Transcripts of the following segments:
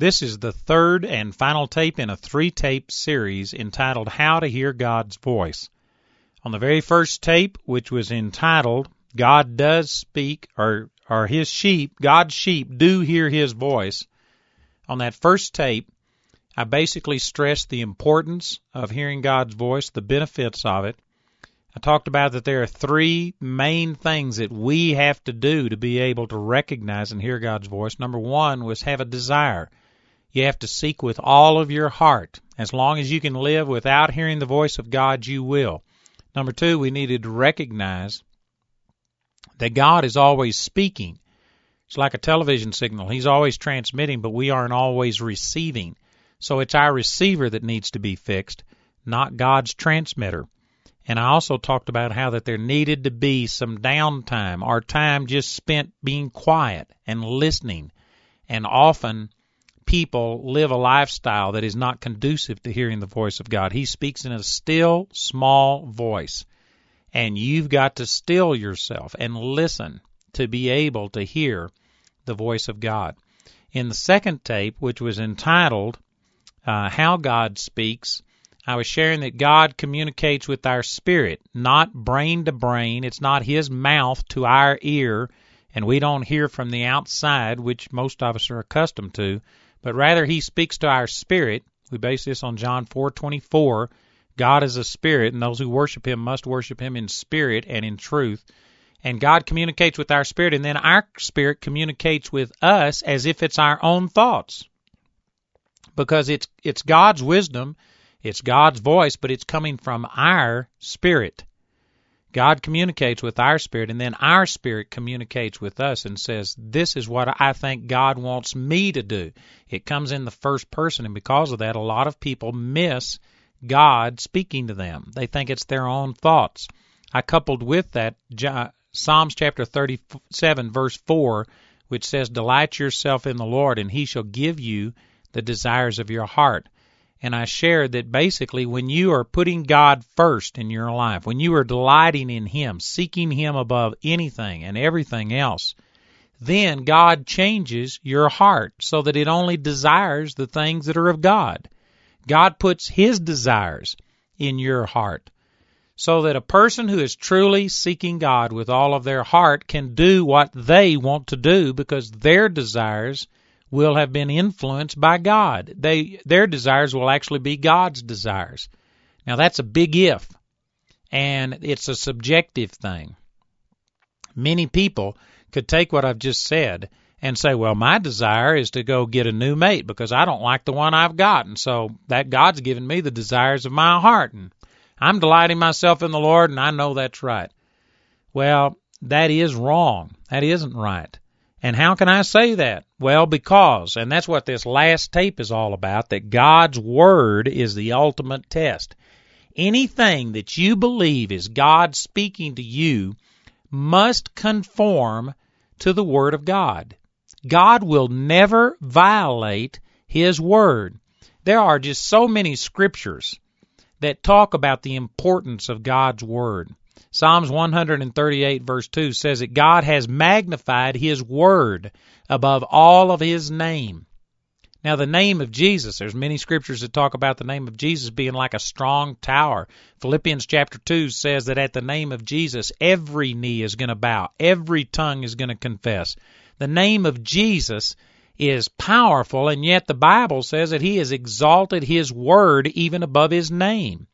This is the third and final tape in a 3-tape series entitled How to Hear God's Voice. On the very first tape, which was entitled God Does Speak, or His Sheep, God's Sheep Do Hear His Voice, on that first tape, I basically stressed the importance of hearing God's voice, the benefits of it. I talked about that there are 3 main things that we have to do to be able to recognize and hear God's voice. Number 1 was have a desire. You have to seek with all of your heart. As long as you can live without hearing the voice of God, you will. Number 2, we needed to recognize that God is always speaking. It's like a television signal. He's always transmitting, but we aren't always receiving. So it's our receiver that needs to be fixed, not God's transmitter. And I also talked about how that there needed to be some downtime, or time just spent being quiet and listening. And often people live a lifestyle that is not conducive to hearing the voice of God. He speaks in a still, small voice. And you've got to still yourself and listen to be able to hear the voice of God. In the second tape, which was entitled How God Speaks, I was sharing that God communicates with our spirit, not brain to brain. It's not His mouth to our ear, and we don't hear from the outside, which most of us are accustomed to, but rather He speaks to our spirit. We base this on John 4:24. God is a spirit, and those who worship Him must worship Him in spirit and in truth. And God communicates with our spirit, and then our spirit communicates with us as if it's our own thoughts. Because it's God's wisdom, it's God's voice, but it's coming from our spirit. God communicates with our spirit, and then our spirit communicates with us and says, this is what I think God wants me to do. It comes in the first person, and because of that, a lot of people miss God speaking to them. They think it's their own thoughts. I coupled with that Psalms chapter 37, verse 4, which says, delight yourself in the Lord, and He shall give you the desires of your heart. And I shared that basically when you are putting God first in your life, when you are delighting in Him, seeking Him above anything and everything else, then God changes your heart so that it only desires the things that are of God. God puts His desires in your heart so that a person who is truly seeking God with all of their heart can do what they want to do because their desires will have been influenced by God. Their desires will actually be God's desires. Now that's a big if, and it's a subjective thing. Many people could take what I've just said and say, well, my desire is to go get a new mate because I don't like the one I've got, and so that God's given me the desires of my heart, and I'm delighting myself in the Lord, and I know that's right. Well, that is wrong. That isn't right. And how can I say that? Well, because, and that's what this last tape is all about, that God's Word is the ultimate test. Anything that you believe is God speaking to you must conform to the Word of God. God will never violate His Word. There are just so many scriptures that talk about the importance of God's Word. Psalms 138 verse 2 says that God has magnified His Word above all of His name. Now the name of Jesus, there's many scriptures that talk about the name of Jesus being like a strong tower. Philippians chapter 2 says that at the name of Jesus, every knee is going to bow, every tongue is going to confess. The name of Jesus is powerful, and yet the Bible says that He has exalted His Word even above His name.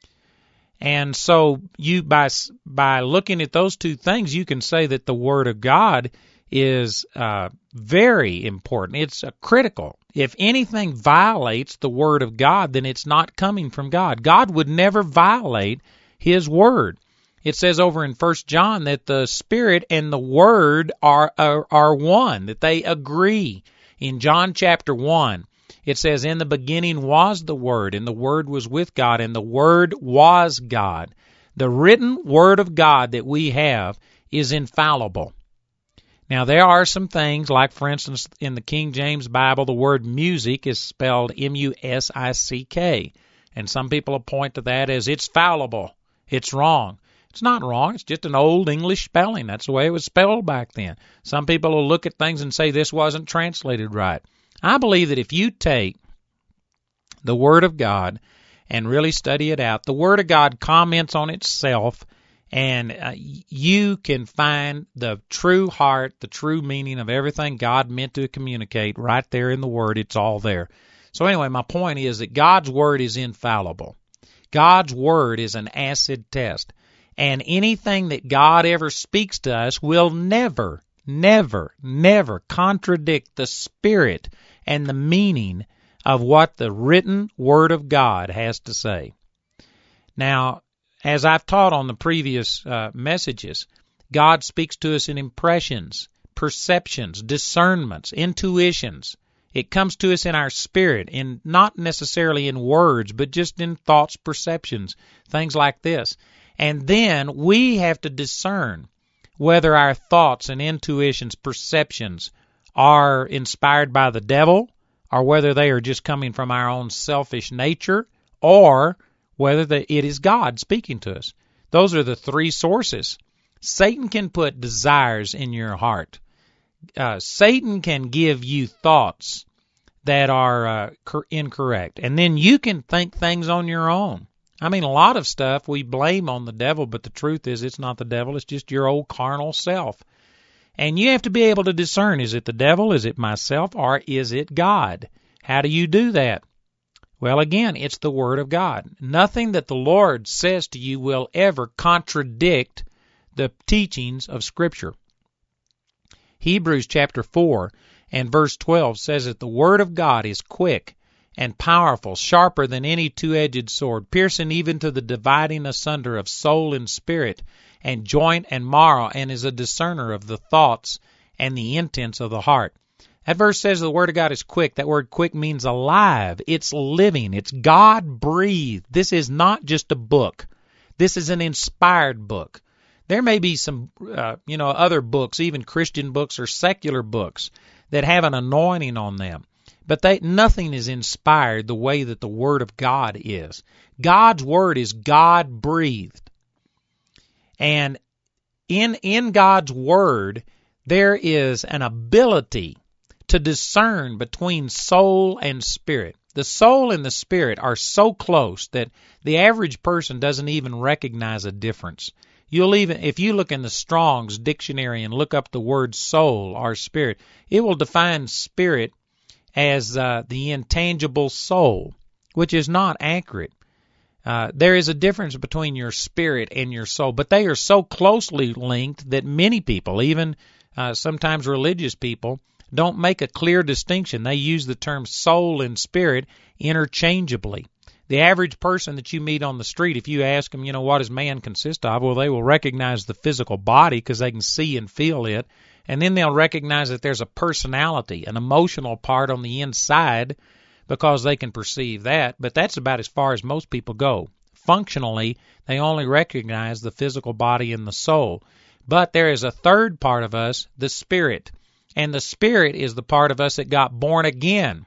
And so you, by looking at those two things, you can say that the Word of God is very important. It's critical. If anything violates the Word of God, then it's not coming from God. God would never violate His Word. It says over in 1 John that the Spirit and the Word are one, that they agree. In John chapter 1, it says, in the beginning was the Word, and the Word was with God, and the Word was God. The written Word of God that we have is infallible. Now, there are some things, like, for instance, in the King James Bible, the word music is spelled M-U-S-I-C-K. And some people point to that as it's fallible. It's wrong. It's not wrong. It's just an old English spelling. That's the way it was spelled back then. Some people will look at things and say this wasn't translated right. I believe that if you take the Word of God and really study it out, the Word of God comments on itself, and you can find the true heart, the true meaning of everything God meant to communicate right there in the Word. It's all there. So anyway, my point is that God's Word is infallible. God's Word is an acid test. And anything that God ever speaks to us will never, never, never contradict the spirit and the meaning of what the written Word of God has to say. Now, as I've taught on the previous messages, God speaks to us in impressions, perceptions, discernments, intuitions. It comes to us in our spirit, in not necessarily in words, but just in thoughts, perceptions, things like this. And then we have to discern whether our thoughts and intuitions, perceptions are inspired by the devil, or whether they are just coming from our own selfish nature, or whether it is God speaking to us. Those are the three sources. Satan can put desires in your heart. Satan can give you thoughts that are incorrect. And then you can think things on your own. I mean, a lot of stuff we blame on the devil, but the truth is it's not the devil. It's just your old carnal self. And you have to be able to discern, is it the devil, is it myself, or is it God? How do you do that? Well, again, it's the Word of God. Nothing that the Lord says to you will ever contradict the teachings of Scripture. Hebrews chapter 4 and verse 12 says that the Word of God is quick and powerful, sharper than any two-edged sword, piercing even to the dividing asunder of soul and spirit, and joint and marrow, and is a discerner of the thoughts and the intents of the heart. That verse says the Word of God is quick. That word quick means alive. It's living. It's God-breathed. This is not just a book. This is an inspired book. There may be some, other books, even Christian books or secular books, that have an anointing on them. But nothing is inspired the way that the Word of God is. God's Word is God-breathed. And in God's Word, there is an ability to discern between soul and spirit. The soul and the spirit are so close that the average person doesn't even recognize a difference. If you look in the Strong's dictionary and look up the word soul or spirit, it will define spirit as the intangible soul, which is not accurate. There is a difference between your spirit and your soul, but they are so closely linked that many people, even sometimes religious people, don't make a clear distinction. They use the term soul and spirit interchangeably. The average person that you meet on the street, if you ask them, what does man consist of? Well, they will recognize the physical body because they can see and feel it. And then they'll recognize that there's a personality, an emotional part on the inside because they can perceive that. But that's about as far as most people go. Functionally, they only recognize the physical body and the soul. But there is a third part of us, the spirit. And the spirit is the part of us that got born again.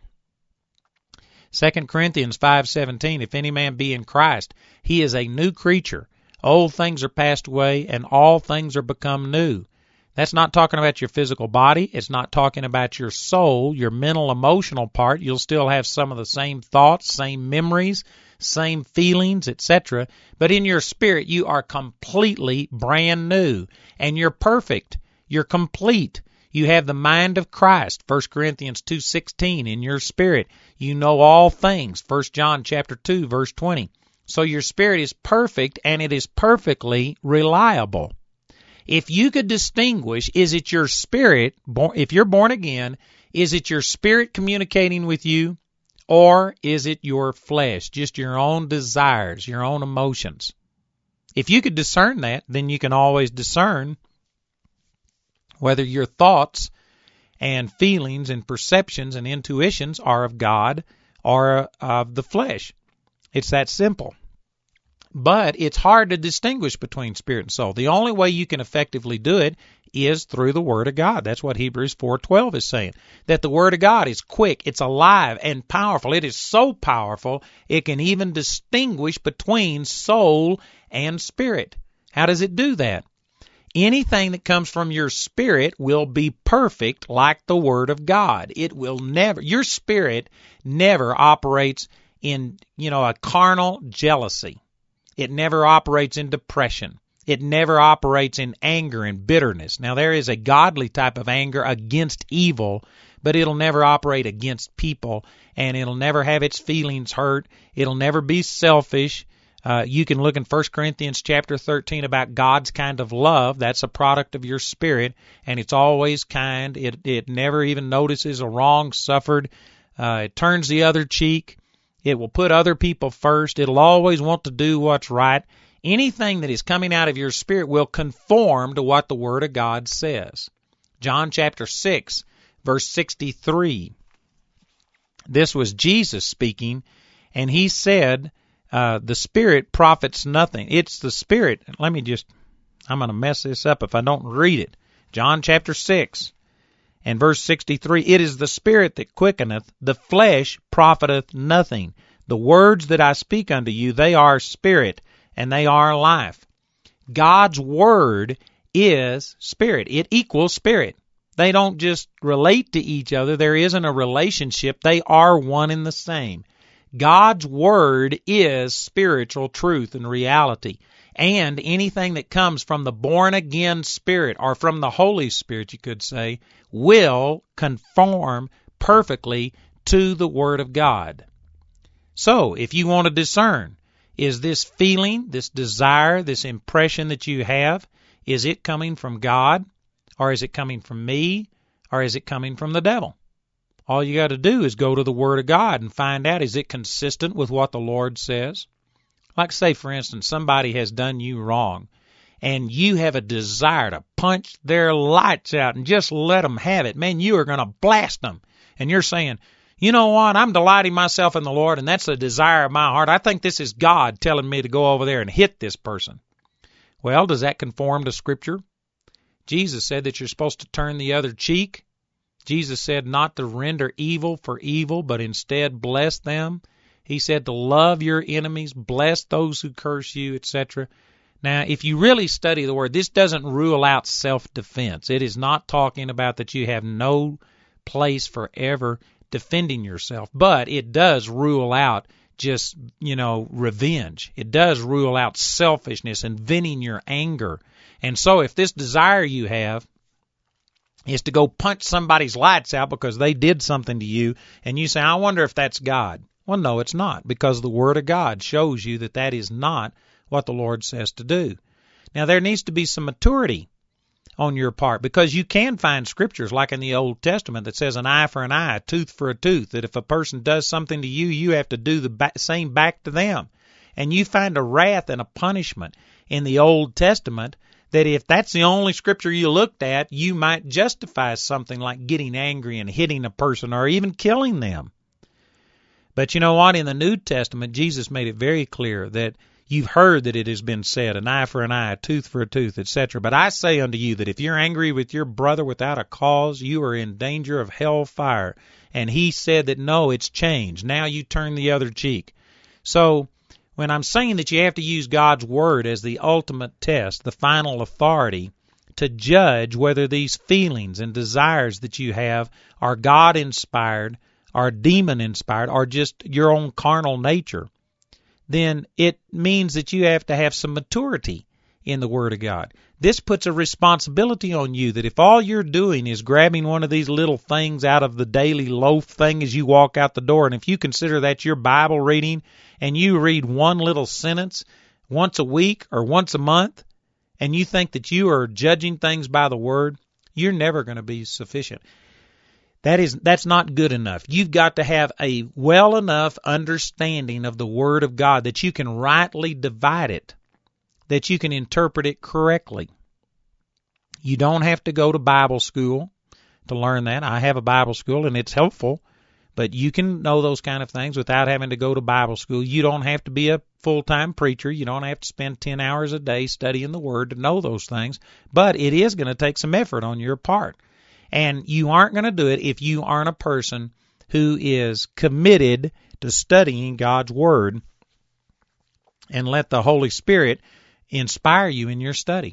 2 Corinthians 5:17, if any man be in Christ, he is a new creature. Old things are passed away, and all things are become new. That's not talking about your physical body. It's not talking about your soul, your mental, emotional part. You'll still have some of the same thoughts, same memories, same feelings, etc. But in your spirit, you are completely brand new, and you're perfect. You're complete. You have the mind of Christ, 1 Corinthians 2:16, in your spirit. You know all things, 1 John chapter 2, verse 20. So your spirit is perfect, and it is perfectly reliable. If you could distinguish, is it your spirit, if you're born again, is it your spirit communicating with you, or is it your flesh, just your own desires, your own emotions? If you could discern that, then you can always discern whether your thoughts and feelings and perceptions and intuitions are of God or of the flesh. It's that simple. But it's hard to distinguish between spirit and soul. The only way you can effectively do it is through the Word of God. That's what Hebrews 4:12 is saying, that the Word of God is quick, it's alive and powerful. It is so powerful it can even distinguish between soul and spirit. How does it do that? Anything that comes from your spirit will be perfect like the Word of God. It will never, your spirit never operates in, a carnal jealousy. It never operates in depression. It never operates in anger and bitterness. Now, there is a godly type of anger against evil, but it'll never operate against people, and it'll never have its feelings hurt. It'll never be selfish. You can look in 1 Corinthians chapter 13 about God's kind of love. That's a product of your spirit, and it's always kind. It never even notices a wrong suffered. It turns the other cheek. It will put other people first. It'll always want to do what's right. Anything that is coming out of your spirit will conform to what the Word of God says. John chapter 6, verse 63. This was Jesus speaking, and he said, the Spirit profits nothing. It's the Spirit. I'm going to mess this up if I don't read it. John chapter 6 and verse 63. It is the Spirit that quickeneth, the flesh profiteth nothing. The words that I speak unto you, they are spirit, and they are life. God's Word is spirit. It equals spirit. They don't just relate to each other. There isn't a relationship. They are one and the same. God's Word is spiritual truth and reality. And anything that comes from the born-again Spirit, or from the Holy Spirit, you could say, will conform perfectly to the Word of God. So, if you want to discern, is this feeling, this desire, this impression that you have, is it coming from God, or is it coming from me, or is it coming from the devil? All you got to do is go to the Word of God and find out, is it consistent with what the Lord says? Like, say, for instance, somebody has done you wrong, and you have a desire to punch their lights out and just let them have it. Man, you are going to blast them. And you're saying, you know what, I'm delighting myself in the Lord, and that's the desire of my heart. I think this is God telling me to go over there and hit this person. Well, does that conform to Scripture? Jesus said that you're supposed to turn the other cheek. Jesus said not to render evil for evil, but instead bless them. He said to love your enemies, bless those who curse you, etc. Now, if you really study the Word, this doesn't rule out self-defense. It is not talking about that you have no place for ever defending yourself, but it does rule out just, revenge. It does rule out selfishness and venting your anger. And so if this desire you have is to go punch somebody's lights out because they did something to you, and you say, I wonder if that's God. Well, no, it's not, because the Word of God shows you that that is not what the Lord says to do. Now, there needs to be some maturity on your part, because you can find scriptures like in the Old Testament that says an eye for an eye, a tooth for a tooth, that if a person does something to you, you have to do the same back to them. And you find a wrath and a punishment in the Old Testament that if that's the only scripture you looked at, you might justify something like getting angry and hitting a person or even killing them. But you know what? In the New Testament, Jesus made it very clear that you've heard that it has been said, an eye for an eye, a tooth for a tooth, etc. But I say unto you that if you're angry with your brother without a cause, you are in danger of hell fire. And he said that, no, it's changed. Now you turn the other cheek. So when I'm saying that you have to use God's Word as the ultimate test, the final authority, to judge whether these feelings and desires that you have are God-inspired, are demon-inspired, or just your own carnal nature, then it means that you have to have some maturity in the Word of God. This puts a responsibility on you that if all you're doing is grabbing one of these little things out of the daily loaf thing as you walk out the door, and if you consider that your Bible reading and you read one little sentence once a week or once a month, and you think that you are judging things by the Word, you're never going to be sufficient. That's not good enough. You've got to have a well enough understanding of the Word of God that you can rightly divide it, that you can interpret it correctly. You don't have to go to Bible school to learn that. I have a Bible school, and it's helpful, but you can know those kind of things without having to go to Bible school. You don't have to be a full-time preacher. You don't have to spend 10 hours a day studying the Word to know those things, but it is going to take some effort on your part. And you aren't going to do it if you aren't a person who is committed to studying God's Word and let the Holy Spirit inspire you in your study.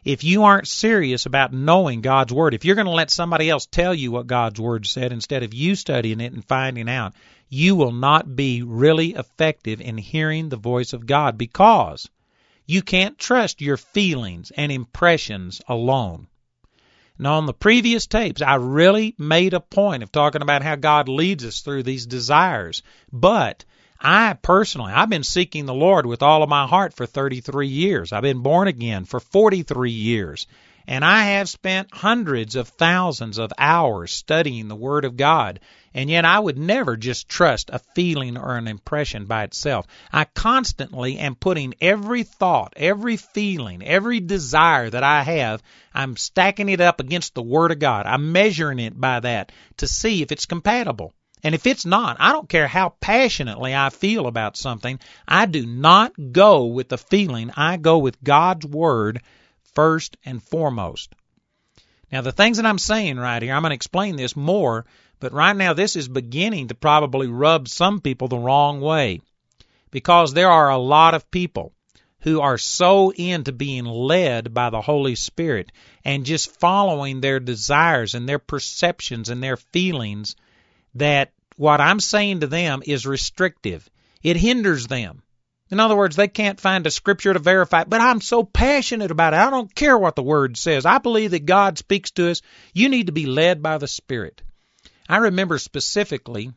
if you aren't serious about knowing God's Word, if you're going to let somebody else tell you what God's Word said instead of you studying it and finding out, you will not be really effective in hearing the voice of God, because you can't trust your feelings and impressions alone. Now, on the previous tapes, I really made a point of talking about how God leads us through these desires. But I've been seeking the Lord with all of my heart for 33 years. I've been born again for 43 years. And I have spent hundreds of thousands of hours studying the Word of God. And yet I would never just trust a feeling or an impression by itself. I constantly am putting every thought, every feeling, every desire that I have, I'm stacking it up against the Word of God. I'm measuring it by that to see if it's compatible. And if it's not, I don't care how passionately I feel about something, I do not go with the feeling. I go with God's Word first and foremost. Now, the things that I'm saying right here, I'm going to explain this more, but right now this is beginning to probably rub some people the wrong way, because there are a lot of people who are so into being led by the Holy Spirit and just following their desires and their perceptions and their feelings that what I'm saying to them is restrictive. It hinders them. In other words, they can't find a scripture to verify it, but I'm so passionate about it. I don't care what the Word says. I believe that God speaks to us. You need to be led by the Spirit. I remember specifically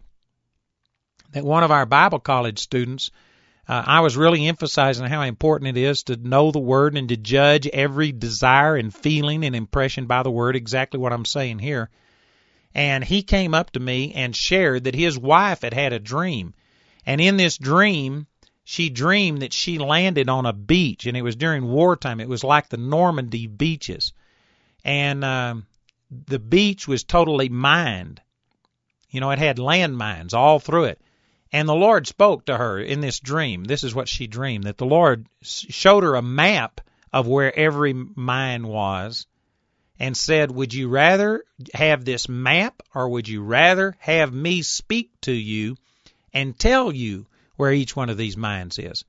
that one of our Bible college students, I was really emphasizing how important it is to know the Word and to judge every desire and feeling and impression by the Word, exactly what I'm saying here. And he came up to me and shared that his wife had had a dream. And in this dream, she dreamed that she landed on a beach, and it was during wartime. It was like the Normandy beaches. And the beach was totally mined. You know, it had landmines all through it. And the Lord spoke to her in this dream. This is what she dreamed, that the Lord showed her a map of where every mine was and said, would you rather have this map, or would you rather have me speak to you and tell you where each one of these mines is?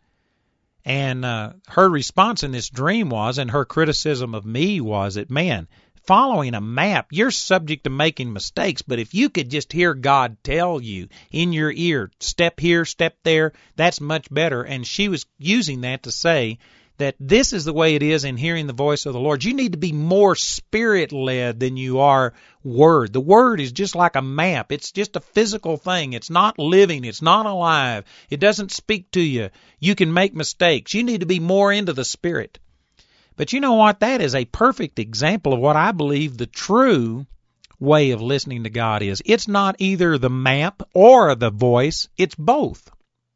And her response in this dream was, and her criticism of me was that, man, following a map, you're subject to making mistakes, but if you could just hear God tell you in your ear, step here, step there, that's much better. And she was using that to say that this is the way it is in hearing the voice of the Lord. You need to be more Spirit-led than you are Word. The Word is just like a map. It's just a physical thing. It's not living. It's not alive. It doesn't speak to you. You can make mistakes. You need to be more into the Spirit. But you know what? That is a perfect example of what I believe the true way of listening to God is. It's not either the map or the voice. It's both.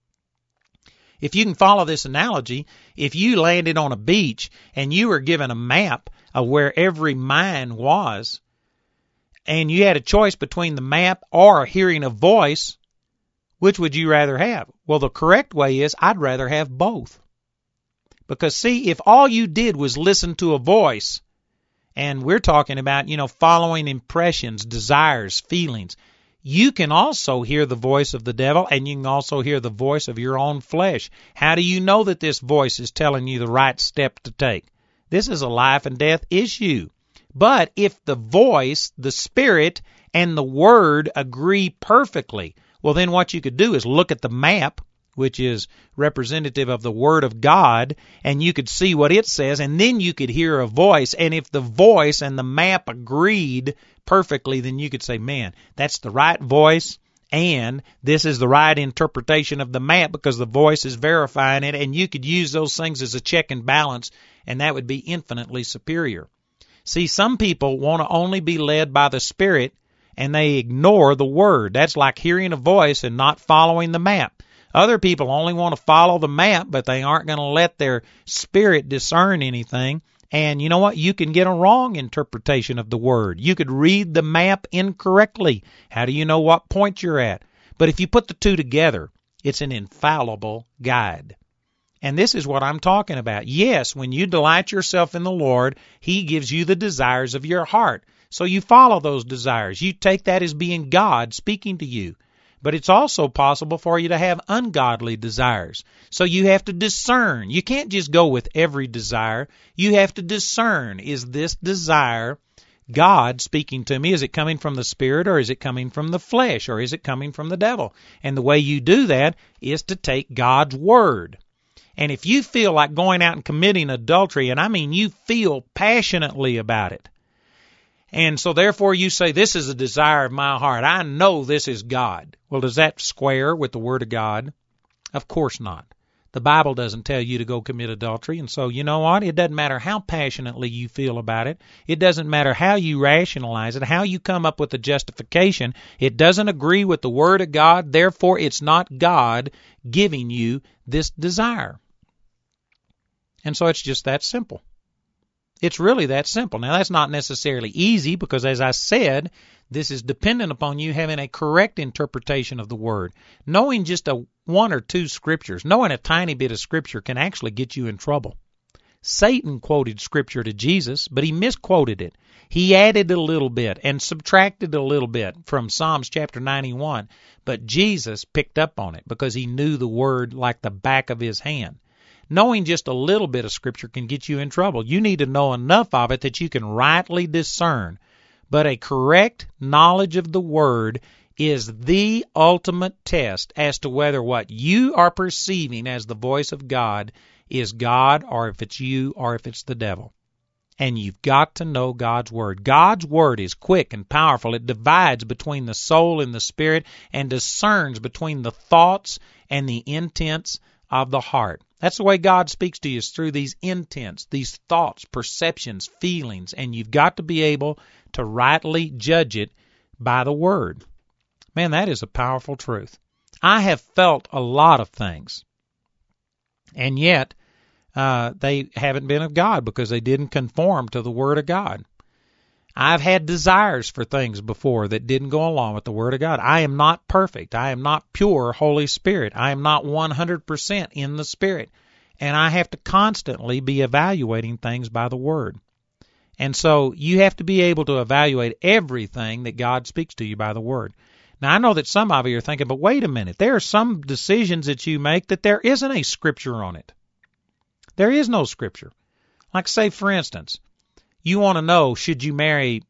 If you can follow this analogy, if you landed on a beach and you were given a map of where every mine was, and you had a choice between the map or hearing a voice, which would you rather have? Well, the correct way is I'd rather have both. Because, see, if all you did was listen to a voice, and we're talking about, following impressions, desires, feelings, you can also hear the voice of the devil, and you can also hear the voice of your own flesh. How do you know that this voice is telling you the right step to take? This is a life and death issue. But if the voice, the Spirit, and the Word agree perfectly, well, then what you could do is look at the map, which is representative of the Word of God, and you could see what it says, and then you could hear a voice. And if the voice and the map agreed perfectly, then you could say, man, that's the right voice, and this is the right interpretation of the map because the voice is verifying it, and you could use those things as a check and balance, and that would be infinitely superior. See, some people want to only be led by the Spirit, and they ignore the Word. That's like hearing a voice and not following the map. Other people only want to follow the map, but they aren't going to let their spirit discern anything. And you know what? You can get a wrong interpretation of the Word. You could read the map incorrectly. How do you know what point you're at? But if you put the two together, it's an infallible guide. And this is what I'm talking about. Yes, when you delight yourself in the Lord, He gives you the desires of your heart. So you follow those desires. You take that as being God speaking to you. But it's also possible for you to have ungodly desires. So you have to discern. You can't just go with every desire. You have to discern, is this desire God speaking to me? Is it coming from the Spirit, or is it coming from the flesh, or is it coming from the devil? And the way you do that is to take God's Word. And if you feel like going out and committing adultery, and I mean you feel passionately about it, and so therefore you say, this is a desire of my heart, I know this is God. Well, does that square with the Word of God? Of course not. The Bible doesn't tell you to go commit adultery, and so you know what? It doesn't matter how passionately you feel about it. It doesn't matter how you rationalize it, how you come up with a justification. It doesn't agree with the Word of God, therefore it's not God giving you this desire. And so it's just that simple. It's really that simple. Now, that's not necessarily easy because, as I said, this is dependent upon you having a correct interpretation of the Word. Knowing just one or two scriptures, knowing a tiny bit of Scripture can actually get you in trouble. Satan quoted Scripture to Jesus, but he misquoted it. He added a little bit and subtracted a little bit from Psalms chapter 91, but Jesus picked up on it because he knew the Word like the back of his hand. Knowing just a little bit of Scripture can get you in trouble. You need to know enough of it that you can rightly discern. But a correct knowledge of the Word is the ultimate test as to whether what you are perceiving as the voice of God is God, or if it's you, or if it's the devil. And you've got to know God's Word. God's Word is quick and powerful. It divides between the soul and the spirit and discerns between the thoughts and the intents of the heart. That's the way God speaks to you, is through these intents, these thoughts, perceptions, feelings, and you've got to be able to rightly judge it by the Word. Man, that is a powerful truth. I have felt a lot of things, and yet they haven't been of God because they didn't conform to the Word of God. I've had desires for things before that didn't go along with the Word of God. I am not perfect. I am not pure Holy Spirit. I am not 100% in the Spirit. And I have to constantly be evaluating things by the Word. And so you have to be able to evaluate everything that God speaks to you by the Word. Now, I know that some of you are thinking, but wait a minute. There are some decisions that you make that there isn't a Scripture on it. There is no Scripture. Like, say, for instance, you want to know, should you marry,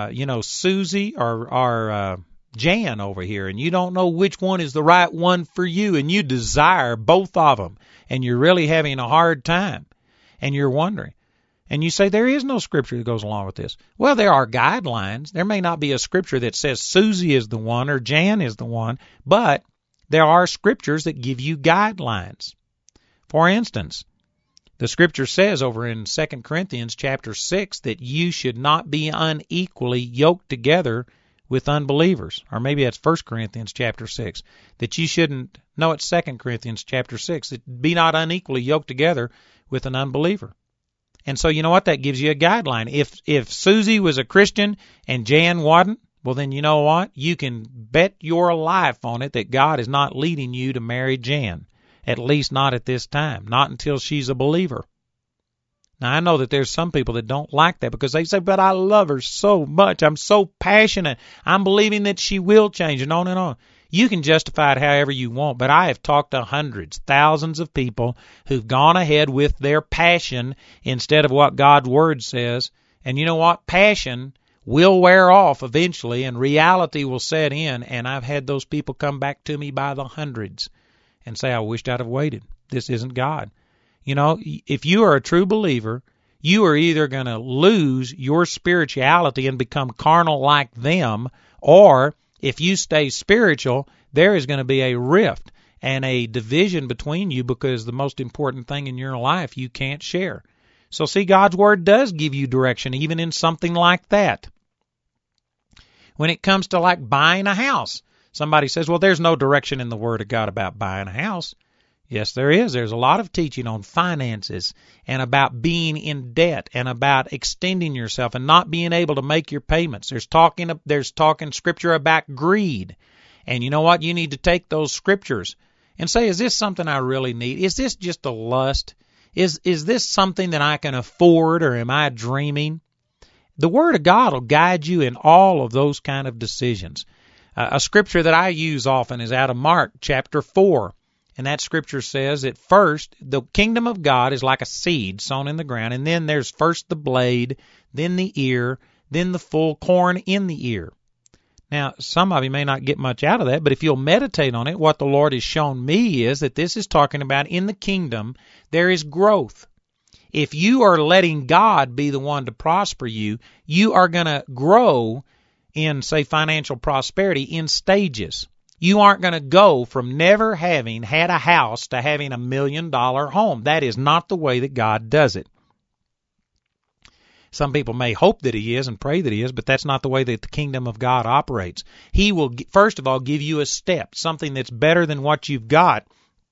Susie or Jan over here, and you don't know which one is the right one for you, and you desire both of them, and you're really having a hard time, and you're wondering. And you say, there is no Scripture that goes along with this. Well, there are guidelines. There may not be a Scripture that says Susie is the one or Jan is the one, but there are Scriptures that give you guidelines. For instance, the Scripture says over in 2 Corinthians chapter 6 that you should not be unequally yoked together with unbelievers. Or maybe that's 1 Corinthians chapter 6. That you shouldn't, no, it's 2 Corinthians chapter 6. That be not unequally yoked together with an unbeliever. And so you know what? That gives you a guideline. If Susie was a Christian and Jan wasn't, well then you know what? You can bet your life on it that God is not leading you to marry Jan. At least not at this time. Not until she's a believer. Now, I know that there's some people that don't like that because they say, but I love her so much. I'm so passionate. I'm believing that she will change, and on and on. You can justify it however you want, but I have talked to hundreds, thousands of people who've gone ahead with their passion instead of what God's Word says. And you know what? Passion will wear off eventually, and reality will set in, and I've had those people come back to me by the hundreds and say, I wished I'd have waited. This isn't God. You know, if you are a true believer, you are either going to lose your spirituality and become carnal like them, or if you stay spiritual, there is going to be a rift and a division between you because the most important thing in your life you can't share. So see, God's Word does give you direction even in something like that. When it comes to like buying a house, somebody says, well, there's no direction in the Word of God about buying a house. Yes, there is. There's a lot of teaching on finances and about being in debt and about extending yourself and not being able to make your payments. There's talking Scripture about greed. And you know what? You need to take those Scriptures and say, is this something I really need? Is this just a lust? Is this something that I can afford, or am I dreaming? The Word of God will guide you in all of those kind of decisions. A scripture that I use often is out of Mark chapter 4. And that scripture says that first, the kingdom of God is like a seed sown in the ground, and then there's first the blade, then the ear, then the full corn in the ear. Now, some of you may not get much out of that, but if you'll meditate on it, what the Lord has shown me is that this is talking about in the kingdom, there is growth. If you are letting God be the one to prosper you, you are going to grow in, say, financial prosperity in stages. You aren't going to go from never having had a house to having $1 million home. That is not the way that God does it. Some people may hope that he is and pray that he is, but that's not the way that the kingdom of God operates. He will, first of all, give you a step, something that's better than what you've got.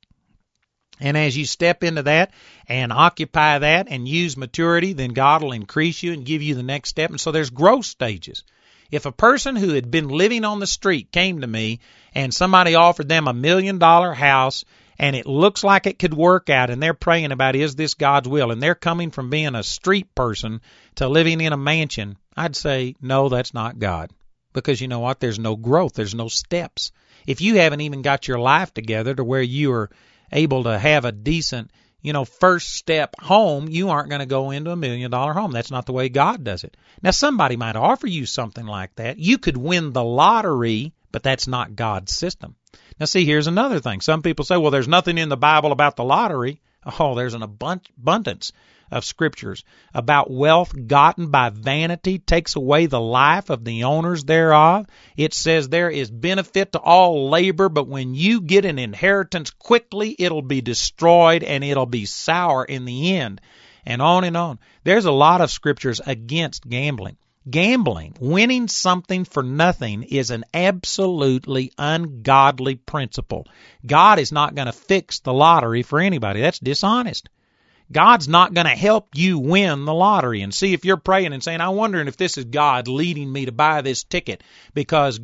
And as you step into that and occupy that and use maturity, then God will increase you and give you the next step. And so there's growth stages. If a person who had been living on the street came to me and somebody offered them $1 million house and it looks like it could work out and they're praying about, is this God's will? And they're coming from being a street person to living in a mansion, I'd say, no, that's not God. Because you know what? There's no growth. There's no steps. If you haven't even got your life together to where you are able to have a decent, first step home, you aren't going to go into $1 million home. That's not the way God does it. Now, somebody might offer you something like that. You could win the lottery, but that's not God's system. Now, see, here's another thing. Some people say, well, there's nothing in the Bible about the lottery. Oh, there's an abundance of scriptures about wealth gotten by vanity takes away the life of the owners thereof. It says there is benefit to all labor, but when you get an inheritance quickly, it'll be destroyed and it'll be sour in the end. And on and on. There's a lot of scriptures against gambling. Gambling, winning something for nothing, is an absolutely ungodly principle. God is not going to fix the lottery for anybody. That's dishonest. God's not going to help you win the lottery. And see, if you're praying and saying, I'm wondering if this is God leading me to buy this ticket because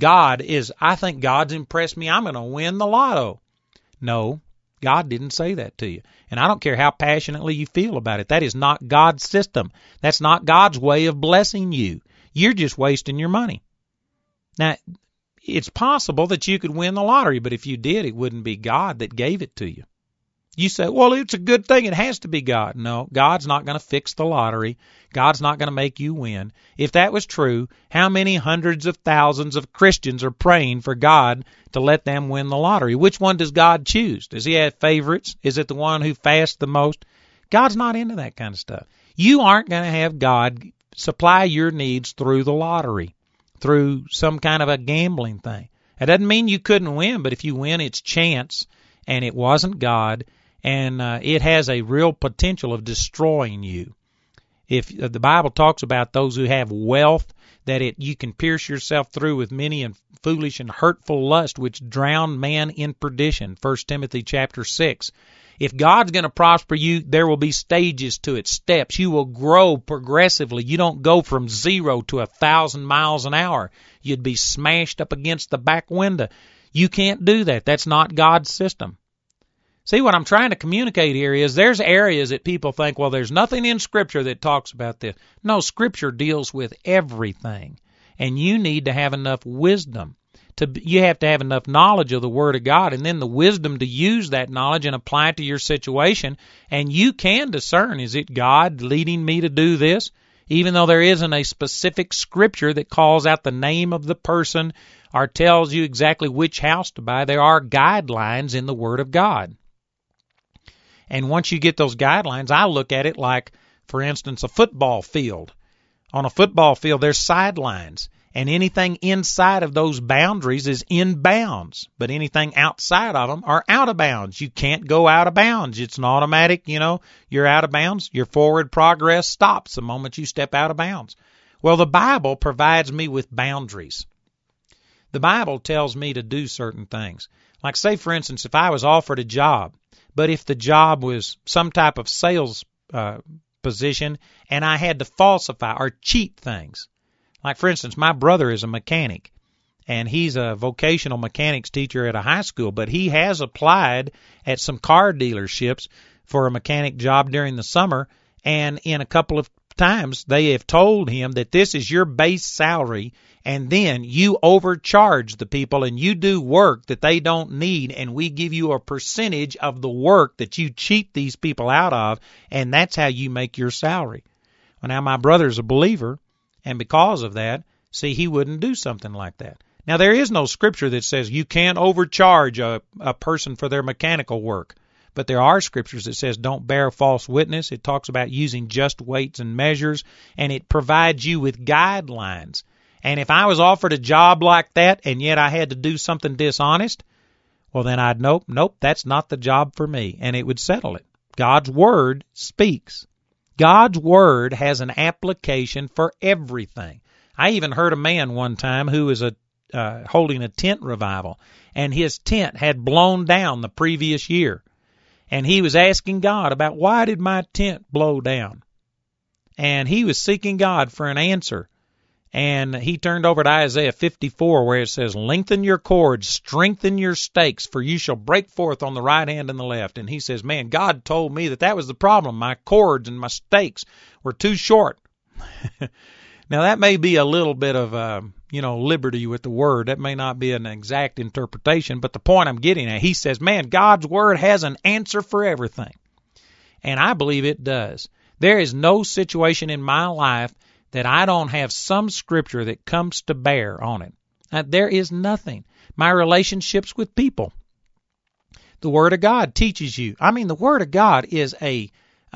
I think God's impressed me, I'm going to win the lotto. No, God didn't say that to you. And I don't care how passionately you feel about it. That is not God's system. That's not God's way of blessing you. You're just wasting your money. Now, it's possible that you could win the lottery, but if you did, it wouldn't be God that gave it to you. You say, well, it's a good thing. It has to be God. No, God's not going to fix the lottery. God's not going to make you win. If that was true, how many hundreds of thousands of Christians are praying for God to let them win the lottery? Which one does God choose? Does he have favorites? Is it the one who fasts the most? God's not into that kind of stuff. You aren't going to have God supply your needs through the lottery, through some kind of a gambling thing. That doesn't mean you couldn't win, but if you win, it's chance, and it wasn't God. And it has a real potential of destroying you. If the Bible talks about those who have wealth, that you can pierce yourself through with many and foolish and hurtful lust, which drown man in perdition. 1 Timothy chapter 6. If God's going to prosper you, there will be stages to it, steps. You will grow progressively. You don't go from 0 to 1,000 miles an hour. You'd be smashed up against the back window. You can't do that. That's not God's system. See, what I'm trying to communicate here is there's areas that people think, well, there's nothing in Scripture that talks about this. No, Scripture deals with everything. And you need to have enough wisdom. You have to have enough knowledge of the Word of God and then the wisdom to use that knowledge and apply it to your situation. And you can discern, is it God leading me to do this? Even though there isn't a specific Scripture that calls out the name of the person or tells you exactly which house to buy, there are guidelines in the Word of God. And once you get those guidelines, I look at it like, for instance, a football field. On a football field, there's sidelines, and anything inside of those boundaries is in bounds, but anything outside of them are out of bounds. You can't go out of bounds. It's an automatic, you're out of bounds. Your forward progress stops the moment you step out of bounds. Well, the Bible provides me with boundaries. The Bible tells me to do certain things. Like, say, for instance, if I was offered a job, but if the job was some type of sales position and I had to falsify or cheat things. Like, for instance, my brother is a mechanic, and he's a vocational mechanics teacher at a high school, but he has applied at some car dealerships for a mechanic job during the summer, and in a couple of times they have told him that this is your base salary, and then you overcharge the people and you do work that they don't need, and we give you a percentage of the work that you cheat these people out of, and that's how you make your salary. Well, now my brother's a believer, and because of that, see, he wouldn't do something like that. Now, there is no scripture that says you can't overcharge a person for their mechanical work. But there are scriptures that says don't bear false witness. It talks about using just weights and measures, and it provides you with guidelines. And if I was offered a job like that and yet I had to do something dishonest, well, then I'd nope, that's not the job for me, and it would settle it. God's Word speaks. God's Word has an application for everything. I even heard a man one time who was holding a tent revival, and his tent had blown down the previous year. And he was asking God about, why did my tent blow down? And he was seeking God for an answer. And he turned over to Isaiah 54, where it says, lengthen your cords, strengthen your stakes, for you shall break forth on the right hand and the left. And he says, man, God told me that was the problem. My cords and my stakes were too short. Now, that may be a little bit of, liberty with the Word. That may not be an exact interpretation, but the point I'm getting at, he says, man, God's Word has an answer for everything. And I believe it does. There is no situation in my life that I don't have some scripture that comes to bear on it. There is nothing. My relationships with people. The Word of God teaches you. The Word of God is it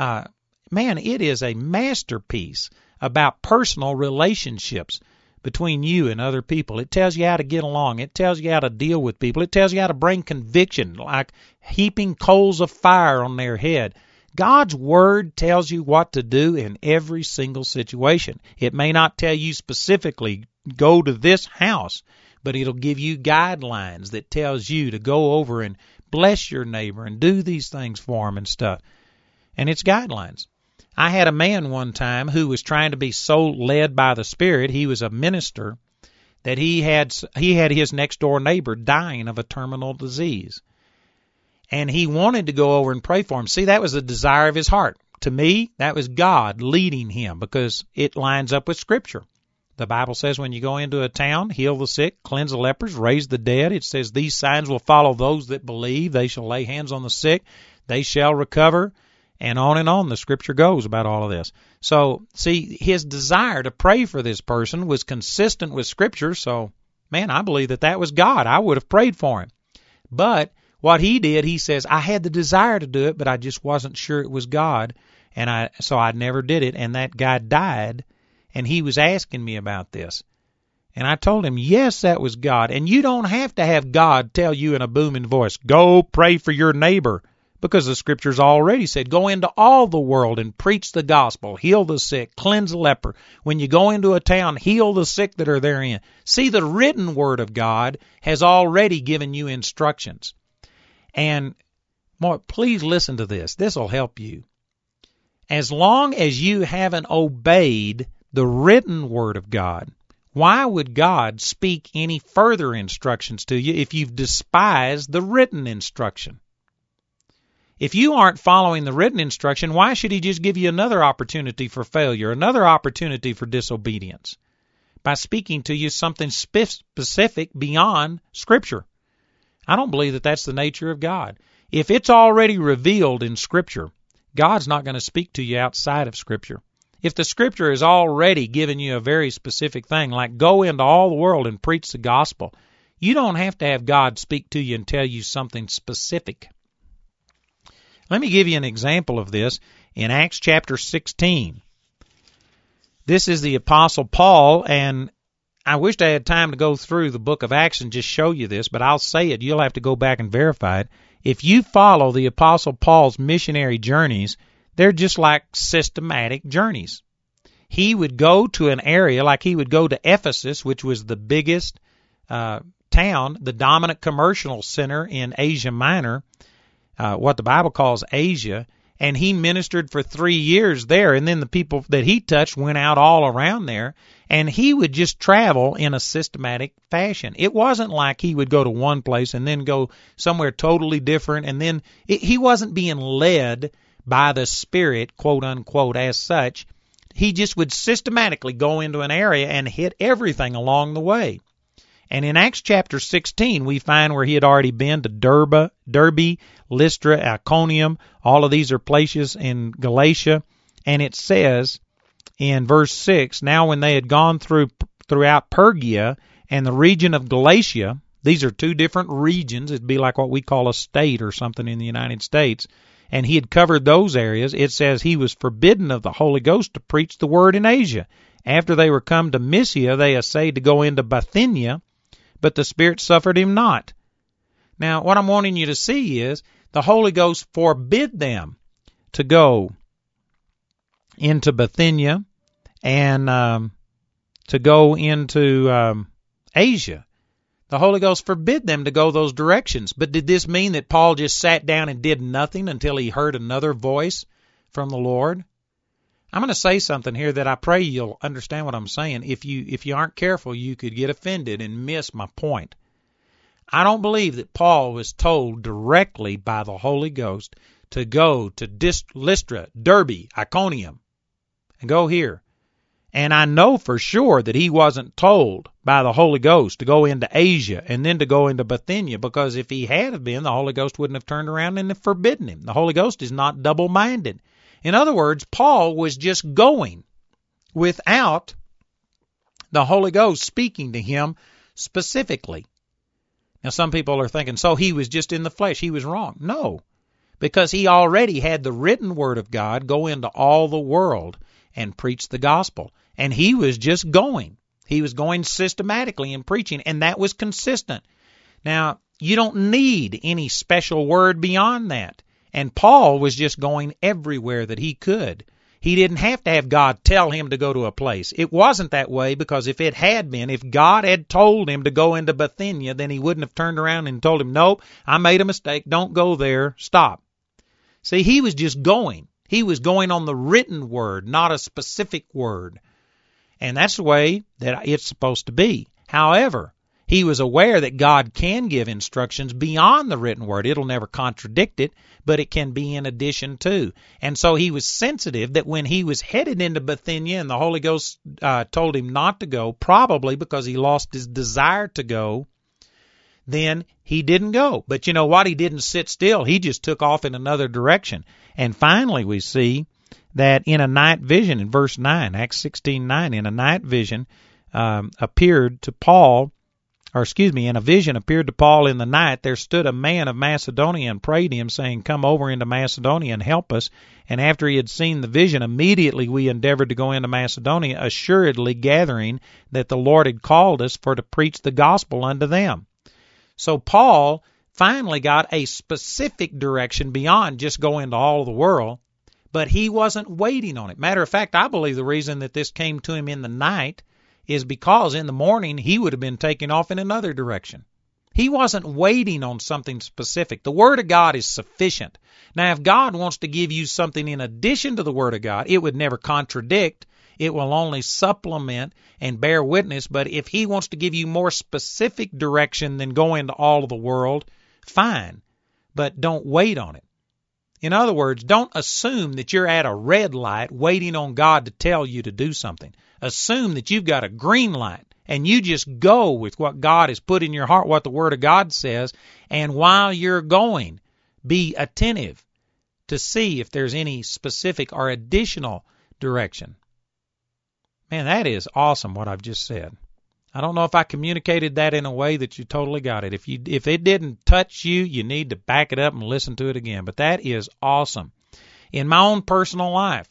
is a masterpiece about personal relationships between you and other people. It tells you how to get along. It tells you how to deal with people. It tells you how to bring conviction, like heaping coals of fire on their head. God's Word tells you what to do in every single situation. It may not tell you specifically, go to this house, but it'll give you guidelines that tells you to go over and bless your neighbor and do these things for him and stuff. And it's guidelines. I had a man one time who was trying to be so led by the Spirit, he was a minister, that he had his next door neighbor dying of a terminal disease. And he wanted to go over and pray for him. See, that was the desire of his heart. To me, that was God leading him because it lines up with Scripture. The Bible says when you go into a town, heal the sick, cleanse the lepers, raise the dead. It says these signs will follow those that believe. They shall lay hands on the sick. They shall recover. And on the Scripture goes about all of this. So, see, his desire to pray for this person was consistent with Scripture. So, man, I believe that was God. I would have prayed for him. But what he did, he says, I had the desire to do it, but I just wasn't sure it was God. And so I never did it. And that guy died, and he was asking me about this. And I told him, yes, that was God. And you don't have to have God tell you in a booming voice, go pray for your neighbor. Because the Scriptures already said, go into all the world and preach the gospel, heal the sick, cleanse the leper. When you go into a town, heal the sick that are therein. See, the written Word of God has already given you instructions. And please listen to this. This will help you. As long as you haven't obeyed the written Word of God, why would God speak any further instructions to you if you've despised the written instruction? If you aren't following the written instruction, why should he just give you another opportunity for failure, another opportunity for disobedience, by speaking to you something specific beyond Scripture? I don't believe that that's the nature of God. If it's already revealed in Scripture, God's not going to speak to you outside of Scripture. If the Scripture has already given you a very specific thing, like go into all the world and preach the gospel, you don't have to have God speak to you and tell you something specific. Let me give you an example of this in Acts chapter 16. This is the Apostle Paul, and I wished I had time to go through the book of Acts and just show you this, but I'll say it. You'll have to go back and verify it. If you follow the Apostle Paul's missionary journeys, they're just like systematic journeys. He would go to an area, like he would go to Ephesus, which was the biggest town, the dominant commercial center in Asia Minor, what the Bible calls Asia, and he ministered for 3 years there, and then the people that he touched went out all around there, and he would just travel in a systematic fashion. It wasn't like he would go to one place and then go somewhere totally different, and then he wasn't being led by the Spirit, quote unquote, as such, he just would systematically go into an area and hit everything along the way. And in Acts chapter 16, we find where he had already been to Derbe, Lystra, Iconium. All of these are places in Galatia. And it says in verse 6, now when they had gone throughout Pergia and the region of Galatia, these are two different regions. It'd be like what we call a state or something in the United States. And he had covered those areas. It says he was forbidden of the Holy Ghost to preach the word in Asia. After they were come to Mysia, they essayed to go into Bithynia, but the Spirit suffered him not. Now, what I'm wanting you to see is the Holy Ghost forbid them to go into Bithynia and to go into Asia. The Holy Ghost forbid them to go those directions. But did this mean that Paul just sat down and did nothing until he heard another voice from the Lord? I'm going to say something here that I pray you'll understand what I'm saying. If you aren't careful, you could get offended and miss my point. I don't believe that Paul was told directly by the Holy Ghost to go to Lystra, Derbe, Iconium, and go here. And I know for sure that he wasn't told by the Holy Ghost to go into Asia and then to go into Bithynia, because if he had been, the Holy Ghost wouldn't have turned around and forbidden him. The Holy Ghost is not double-minded. In other words, Paul was just going without the Holy Ghost speaking to him specifically. Now, some people are thinking, so he was just in the flesh. He was wrong. No, because he already had the written word of God go into all the world and preach the gospel. And he was just going. He was going systematically in preaching, and that was consistent. Now, you don't need any special word beyond that. And Paul was just going everywhere that he could. He didn't have to have God tell him to go to a place. It wasn't that way, because if it had been, if God had told him to go into Bithynia, then he wouldn't have turned around and told him, nope, I made a mistake, don't go there, stop. See, he was just going. He was going on the written word, not a specific word. And that's the way that it's supposed to be. However, he was aware that God can give instructions beyond the written word. It'll never contradict it, but it can be in addition to. And so he was sensitive that when he was headed into Bithynia and the Holy Ghost told him not to go, probably because he lost his desire to go, then he didn't go. But you know what? He didn't sit still. He just took off in another direction. And finally we see that in a night vision, in verse 9, Acts 16:9, in a night vision appeared to Paul, in a vision appeared to Paul in the night, there stood a man of Macedonia and prayed him, saying, come over into Macedonia and help us. And after he had seen the vision, immediately we endeavored to go into Macedonia, assuredly gathering that the Lord had called us for to preach the gospel unto them. So Paul finally got a specific direction beyond just going to all of the world, but he wasn't waiting on it. Matter of fact, I believe the reason that this came to him in the night is because in the morning he would have been taking off in another direction. He wasn't waiting on something specific. The Word of God is sufficient. Now, if God wants to give you something in addition to the Word of God, it would never contradict. It will only supplement and bear witness. But if He wants to give you more specific direction than go into all of the world, fine. But don't wait on it. In other words, don't assume that you're at a red light waiting on God to tell you to do something. Assume that you've got a green light and you just go with what God has put in your heart, what the Word of God says, and while you're going, be attentive to see if there's any specific or additional direction. Man, that is awesome what I've just said. I don't know if I communicated that in a way that you totally got it. If it didn't touch you, you need to back it up and listen to it again. But that is awesome. In my own personal life,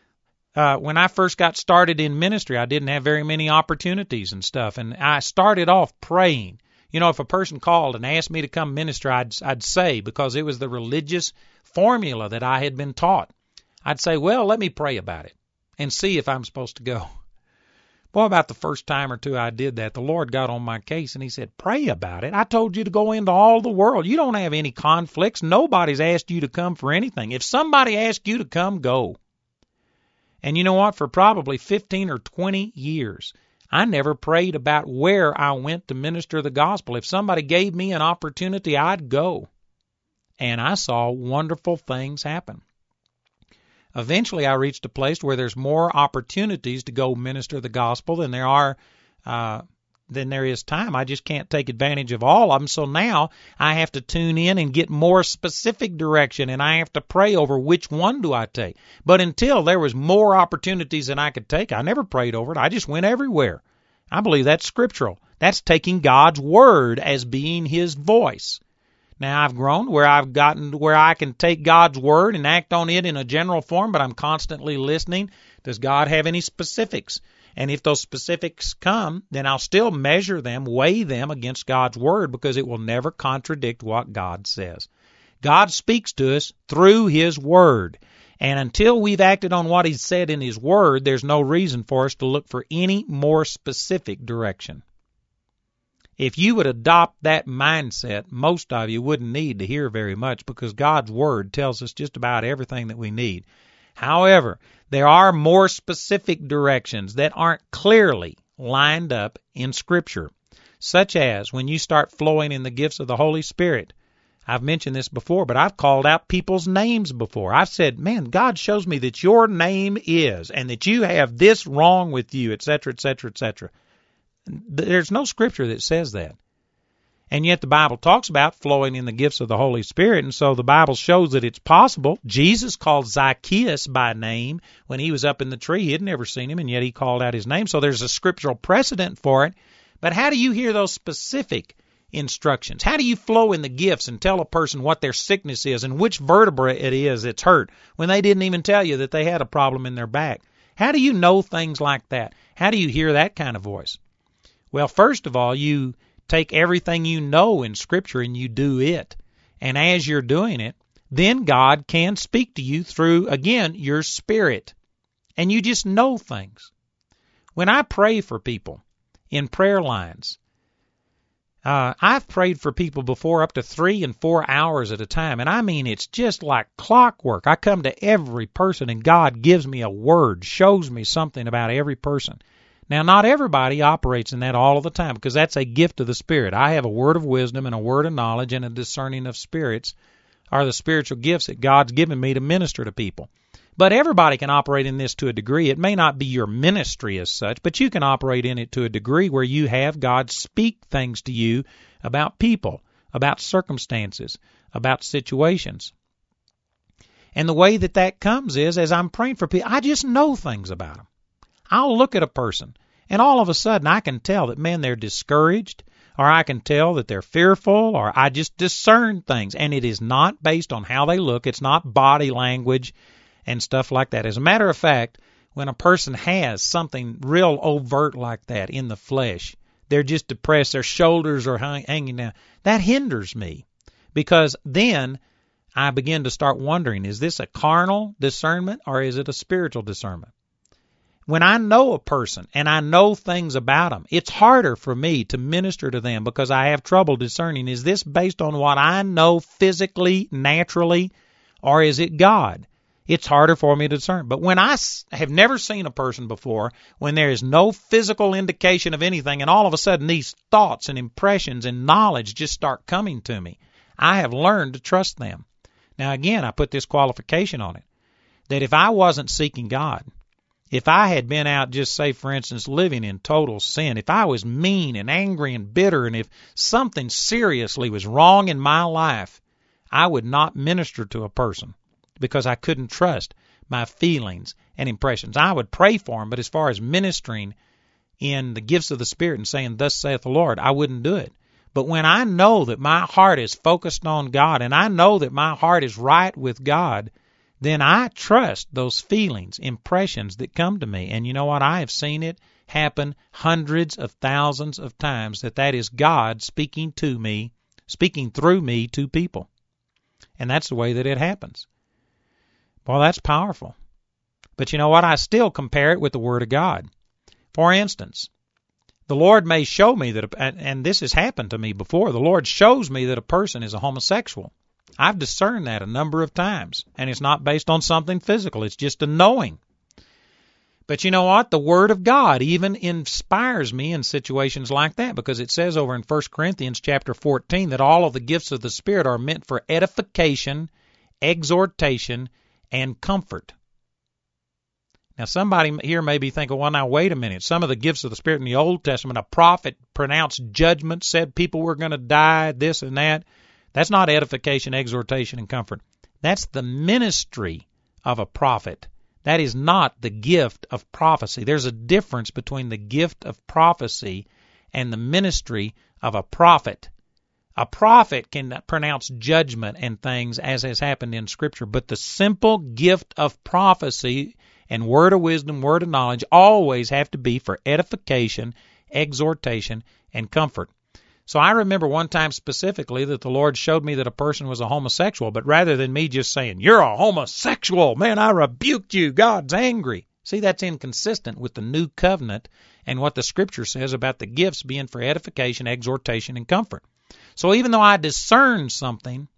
when I first got started in ministry, I didn't have very many opportunities and stuff. And I started off praying. You know, if a person called and asked me to come minister, I'd say, because it was the religious formula that I had been taught, I'd say, well, let me pray about it and see if I'm supposed to go. Boy, about the first time or two I did that, the Lord got on my case and He said, pray about it. I told you to go into all the world. You don't have any conflicts. Nobody's asked you to come for anything. If somebody asked you to come, go. And you know what? For probably 15 or 20 years, I never prayed about where I went to minister the gospel. If somebody gave me an opportunity, I'd go. And I saw wonderful things happen. Eventually I reached a place where there's more opportunities to go minister the gospel than there is time. I just can't take advantage of all of them. So now I have to tune in and get more specific direction, and I have to pray over which one do I take. But until there was more opportunities than I could take, I never prayed over it. I just went everywhere. I believe that's scriptural. That's taking God's word as being his voice. Now I've grown where I've gotten where I can take God's word and act on it in a general form, but I'm constantly listening. Does God have any specifics? And if those specifics come, then I'll still measure them, weigh them against God's word, because it will never contradict what God says. God speaks to us through his word. And until we've acted on what he's said in his word, there's no reason for us to look for any more specific direction. If you would adopt that mindset, most of you wouldn't need to hear very much, because God's word tells us just about everything that we need. However, there are more specific directions that aren't clearly lined up in Scripture, such as when you start flowing in the gifts of the Holy Spirit. I've mentioned this before, but I've called out people's names before. I've said, man, God shows me that your name is, and that you have this wrong with you, etc., etc., etc. There's no Scripture that says that. And yet the Bible talks about flowing in the gifts of the Holy Spirit, and so the Bible shows that it's possible. Jesus called Zacchaeus by name when he was up in the tree. He had never seen him, and yet he called out his name. So there's a scriptural precedent for it. But how do you hear those specific instructions? How do you flow in the gifts and tell a person what their sickness is and which vertebra it is that's hurt when they didn't even tell you that they had a problem in their back? How do you know things like that? How do you hear that kind of voice? Well, first of all, you take everything you know in Scripture and you do it. And as you're doing it, then God can speak to you through, again, your spirit. And you just know things. When I pray for people in prayer lines, I've prayed for people before up to 3 and 4 hours at a time. And I mean, it's just like clockwork. I come to every person and God gives me a word, shows me something about every person. Now, not everybody operates in that all of the time, because that's a gift of the Spirit. I have a word of wisdom and a word of knowledge and a discerning of spirits are the spiritual gifts that God's given me to minister to people. But everybody can operate in this to a degree. It may not be your ministry as such, but you can operate in it to a degree where you have God speak things to you about people, about circumstances, about situations. And the way that that comes is, as I'm praying for people, I just know things about them. I'll look at a person, and all of a sudden I can tell that, man, they're discouraged, or I can tell that they're fearful, or I just discern things. And it is not based on how they look. It's not body language and stuff like that. As a matter of fact, when a person has something real overt like that in the flesh, they're just depressed, their shoulders are hanging down, that hinders me, because then I begin to start wondering, is this a carnal discernment or is it a spiritual discernment? When I know a person and I know things about them, it's harder for me to minister to them because I have trouble discerning, is this based on what I know physically, naturally, or is it God? It's harder for me to discern. But when I have never seen a person before, when there is no physical indication of anything, and all of a sudden these thoughts and impressions and knowledge just start coming to me, I have learned to trust them. Now again, I put this qualification on it, that if I wasn't seeking God, if I had been out, just say, for instance, living in total sin, if I was mean and angry and bitter, and if something seriously was wrong in my life, I would not minister to a person because I couldn't trust my feelings and impressions. I would pray for them, but as far as ministering in the gifts of the Spirit and saying, thus saith the Lord, I wouldn't do it. But when I know that my heart is focused on God, and I know that my heart is right with God, then I trust those feelings, impressions that come to me. And you know what? I have seen it happen hundreds of thousands of times, that is God speaking to me, speaking through me to people. And that's the way that it happens. Well, that's powerful. But you know what? I still compare it with the Word of God. For instance, the Lord may show me that, and this has happened to me before, the Lord shows me that a person is a homosexual. I've discerned that a number of times, and it's not based on something physical. It's just a knowing. But you know what? The Word of God even inspires me in situations like that, because it says over in 1 Corinthians chapter 14 that all of the gifts of the Spirit are meant for edification, exhortation, and comfort. Now, somebody here may be thinking, well, now, wait a minute. Some of the gifts of the Spirit in the Old Testament, a prophet pronounced judgment, said people were going to die, this and that. That's not edification, exhortation, and comfort. That's the ministry of a prophet. That is not the gift of prophecy. There's a difference between the gift of prophecy and the ministry of a prophet. A prophet can pronounce judgment and things as has happened in Scripture, but the simple gift of prophecy and word of wisdom, word of knowledge always have to be for edification, exhortation, and comfort. So I remember one time specifically that the Lord showed me that a person was a homosexual, but rather than me just saying, "You're a homosexual, man, I rebuked you, God's angry." See, that's inconsistent with the new covenant and what the Scripture says about the gifts being for edification, exhortation, and comfort. So even though I discern something,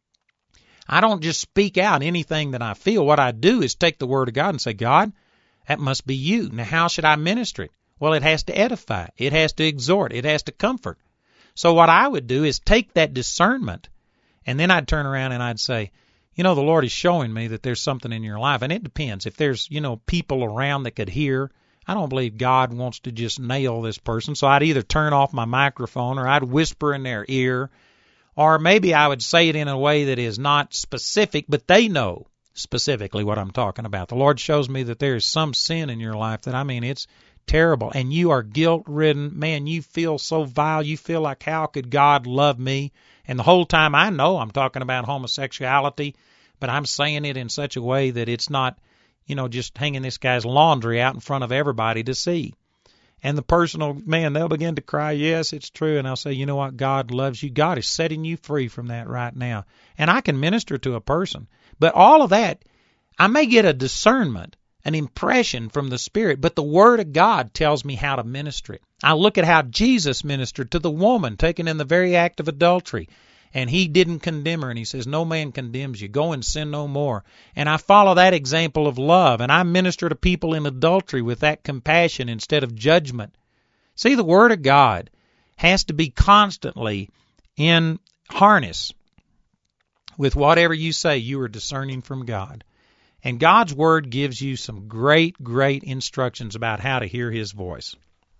I don't just speak out anything that I feel. What I do is take the Word of God and say, "God, that must be you. Now, how should I minister it?" Well, it has to edify. It has to exhort. It has to comfort. So what I would do is take that discernment, and then I'd turn around and I'd say, "You know, the Lord is showing me that there's something in your life." And it depends. If there's, people around that could hear, I don't believe God wants to just nail this person. So I'd either turn off my microphone or I'd whisper in their ear. Or maybe I would say it in a way that is not specific, but they know specifically what I'm talking about. The Lord shows me that there is some sin in your life that, it's terrible, and you are guilt-ridden. Man, you feel so vile. You feel like, how could God love me? And the whole time I know I'm talking about homosexuality, but I'm saying it in such a way that it's not, just hanging this guy's laundry out in front of everybody to see. And the person they'll begin to cry, "Yes, it's true." And I'll say, "You know what? God loves you. God is setting you free from that right now." And I can minister to a person. But all of that, I may get a discernment, an impression from the Spirit, but the Word of God tells me how to minister it. I look at how Jesus ministered to the woman taken in the very act of adultery. And he didn't condemn her, and he says, "No man condemns you. Go and sin no more." And I follow that example of love, and I minister to people in adultery with that compassion instead of judgment. See, the Word of God has to be constantly in harness with whatever you say you are discerning from God. And God's Word gives you some great, great instructions about how to hear His voice.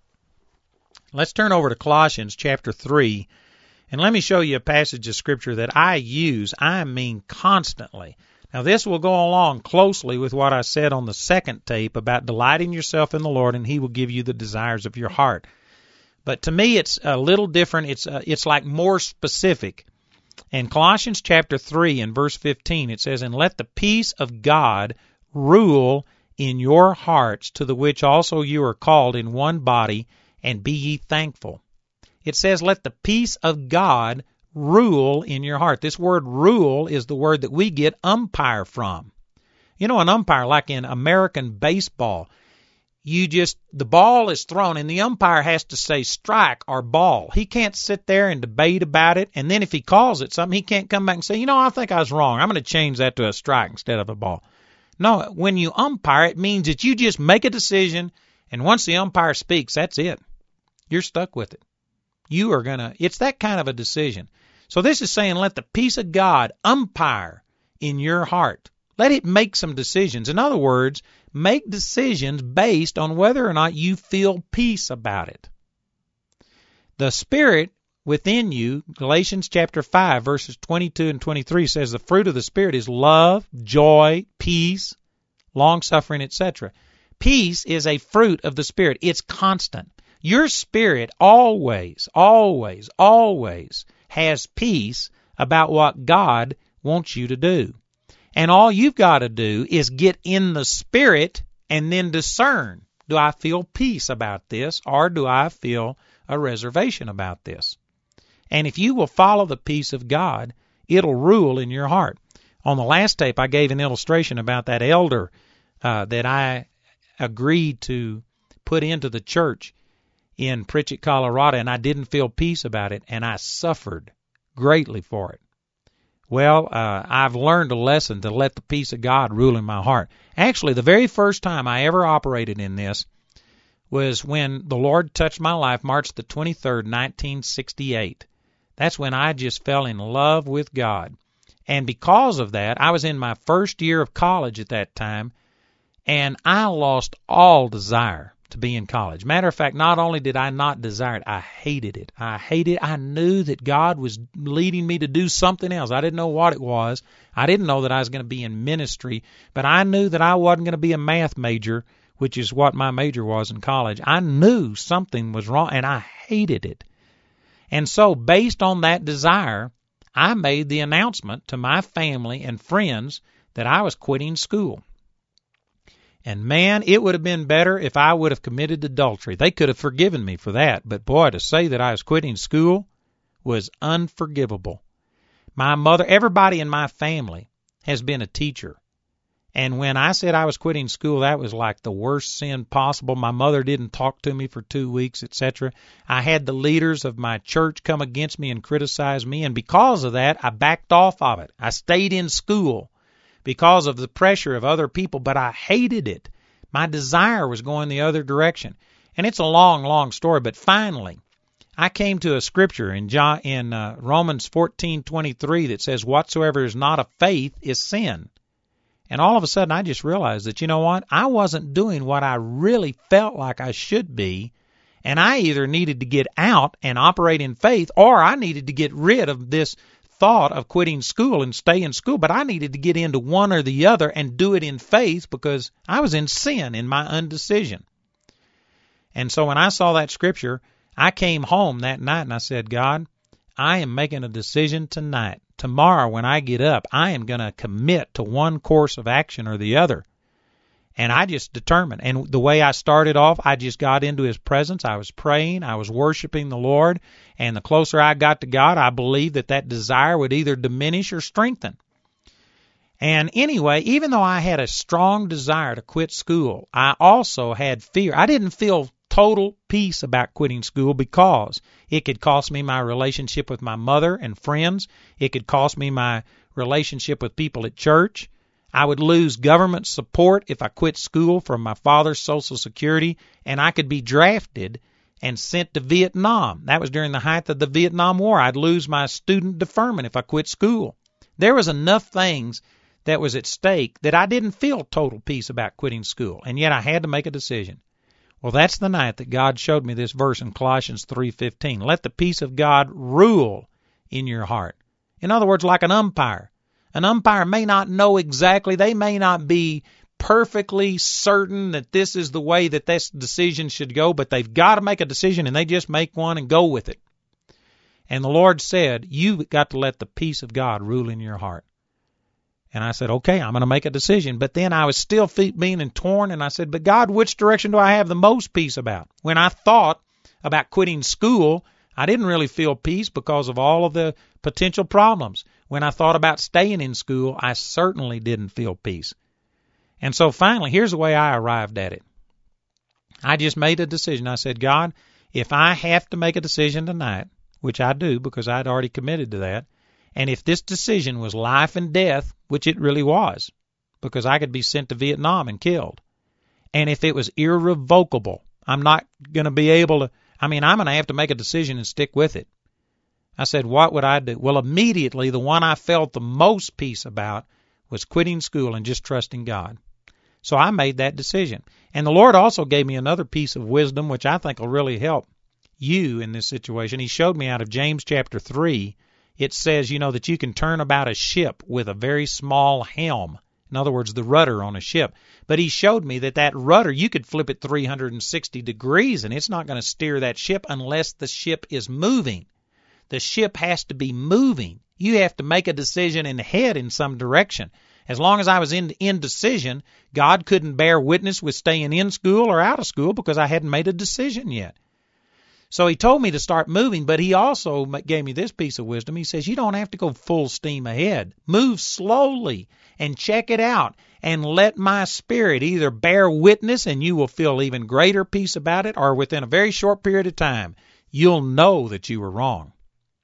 Let's turn over to Colossians chapter 3. And let me show you a passage of Scripture that I mean constantly. Now, this will go along closely with what I said on the second tape about delighting yourself in the Lord, and He will give you the desires of your heart. But to me, it's a little different. It's like more specific. In Colossians chapter 3 and verse 15, it says, "And let the peace of God rule in your hearts, to the which also you are called in one body, and be ye thankful." It says, "Let the peace of God rule in your heart." This word "rule" is the word that we get umpire from. An umpire, like in American baseball, the ball is thrown and the umpire has to say strike or ball. He can't sit there and debate about it, and then if he calls it something, he can't come back and say, "I think I was wrong. I'm going to change that to a strike instead of a ball." No, when you umpire, it means that you just make a decision, and once the umpire speaks, that's it. You're stuck with it. It's that kind of a decision. So this is saying, let the peace of God umpire in your heart. Let it make some decisions. In other words, make decisions based on whether or not you feel peace about it. The Spirit within you, Galatians chapter 5, verses 22 and 23 says the fruit of the Spirit is love, joy, peace, long-suffering, etc. Peace is a fruit of the Spirit. It's constant. Your spirit always, always, always has peace about what God wants you to do. And all you've got to do is get in the Spirit and then discern, do I feel peace about this, or do I feel a reservation about this? And if you will follow the peace of God, it'll rule in your heart. On the last tape, I gave an illustration about that elder that I agreed to put into the church in Pritchett, Colorado, and I didn't feel peace about it, and I suffered greatly for it. Well, I've learned a lesson to let the peace of God rule in my heart. Actually, the very first time I ever operated in this was when the Lord touched my life, March the 23rd, 1968. That's when I just fell in love with God. And because of that, I was in my first year of college at that time, And I lost all desire to be in college. Matter of fact, not only did I not desire it, I hated it. I knew that God was leading me to do something else. I didn't know what it was. I didn't know that I was going to be in ministry, but I knew that I wasn't going to be a math major, which is what my major was in college. I knew something was wrong, and I hated it. And so, based on that desire, I made the announcement to my family and friends that I was quitting school. And man, it would have been better if I would have committed adultery. They could have forgiven me for that, but boy, to say that I was quitting school was unforgivable. My mother, everybody in my family has been a teacher. And when I said I was quitting school, that was like the worst sin possible. My mother didn't talk to me for 2 weeks, etc. I had the leaders of my church come against me and criticize me, and because of that, I backed off of it. I stayed in school because of the pressure of other people, but I hated it. My desire was going the other direction. And it's a long, long story, but finally, I came to a scripture in Romans 14:23 that says, whatsoever is not of faith is sin. And all of a sudden, I just realized that, you know what? I wasn't doing what I really felt like I should be, and I either needed to get out and operate in faith, or I needed to get rid of this thought of quitting school and stay in school, but I needed to get into one or the other and do it in faith because I was in sin in my undecision. And so when I saw that scripture, I came home that night and I said, God, I am making a decision tonight. Tomorrow when I get up, I am going to commit to one course of action or the other. And I just determined. And the way I started off, I just got into His presence. I was praying. I was worshiping the Lord. And the closer I got to God, I believed that that desire would either diminish or strengthen. And anyway, even though I had a strong desire to quit school, I also had fear. I didn't feel total peace about quitting school because it could cost me my relationship with my mother and friends. It could cost me my relationship with people at church. I would lose government support if I quit school from my father's Social Security, and I could be drafted and sent to Vietnam. That was during the height of the Vietnam War. I'd lose my student deferment if I quit school. There was enough things that was at stake that I didn't feel total peace about quitting school, and yet I had to make a decision. Well, that's the night that God showed me this verse in Colossians 3:15. Let the peace of God rule in your heart. In other words, like an umpire. An umpire may not know exactly, they may not be perfectly certain that this is the way that this decision should go, but they've got to make a decision, and they just make one and go with it. And the Lord said, you've got to let the peace of God rule in your heart. And I said, okay, I'm going to make a decision. But then I was still being torn, and I said, but God, which direction do I have the most peace about? When I thought about quitting school, I didn't really feel peace because of all of the potential problems. When I thought about staying in school, I certainly didn't feel peace. And so finally, here's the way I arrived at it. I just made a decision. I said, God, if I have to make a decision tonight, which I do because I'd already committed to that, and if this decision was life and death, which it really was, because I could be sent to Vietnam and killed, and if it was irrevocable, I'm not going to be able to, I'm going to have to make a decision and stick with it. I said, what would I do? Well, immediately, the one I felt the most peace about was quitting school and just trusting God. So I made that decision. And the Lord also gave me another piece of wisdom, which I think will really help you in this situation. He showed me out of James chapter 3, it says, that you can turn about a ship with a very small helm. In other words, the rudder on a ship. But he showed me that rudder, you could flip it 360 degrees, and it's not going to steer that ship unless the ship is moving. The ship has to be moving. You have to make a decision and head in some direction. As long as I was in indecision, God couldn't bear witness with staying in school or out of school because I hadn't made a decision yet. So he told me to start moving, but he also gave me this piece of wisdom. He says, you don't have to go full steam ahead. Move slowly and check it out and let my spirit either bear witness and you will feel even greater peace about it, or within a very short period of time, you'll know that you were wrong.